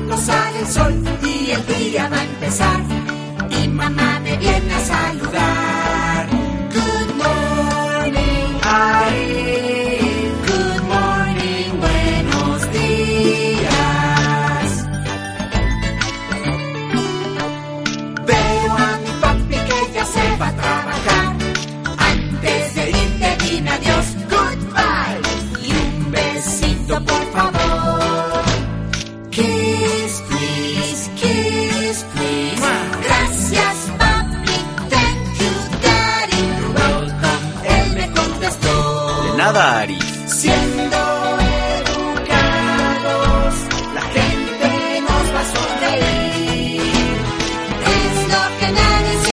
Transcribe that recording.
cuando sale el sol y el día va a empezar. Y mamá me viene a saludar. Good morning, Ari. Good morning, buenos días. Veo a mi papi que ya se va a trabajar. Antes de irte dime adiós, goodbye. Y un besito por favor. Kiss, please, kiss, please. Gracias, papi, thank you, daddy. You're welcome, él me contestó. De nada, Ari. Siempre